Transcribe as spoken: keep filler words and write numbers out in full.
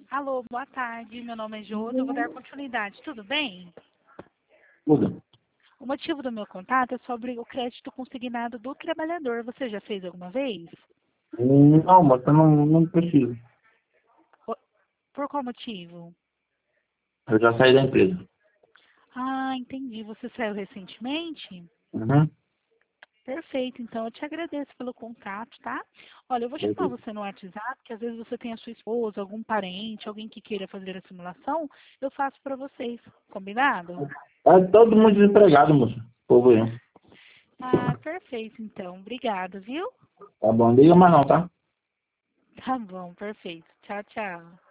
Alô, boa tarde. Meu nome é Josi. Eu vou dar continuidade. Tudo bem? Tudo. O motivo do meu contato é sobre o crédito consignado do trabalhador. Você já fez alguma vez? Não, mas eu não, não preciso. O- Por qual motivo? Eu já saí da empresa. Ah, entendi. Você saiu recentemente? Uhum. Perfeito. Então, eu te agradeço pelo contato, tá? Olha, eu vou chamar Beleza. você no WhatsApp, que às vezes você tem a sua esposa, algum parente, alguém que queira fazer a simulação, eu faço para vocês. Combinado? É todo mundo desempregado, moço. Povo aí. Ah, perfeito, então. Obrigada, viu? Tá bom, liga mais não, tá? Tá bom, perfeito. Tchau, tchau.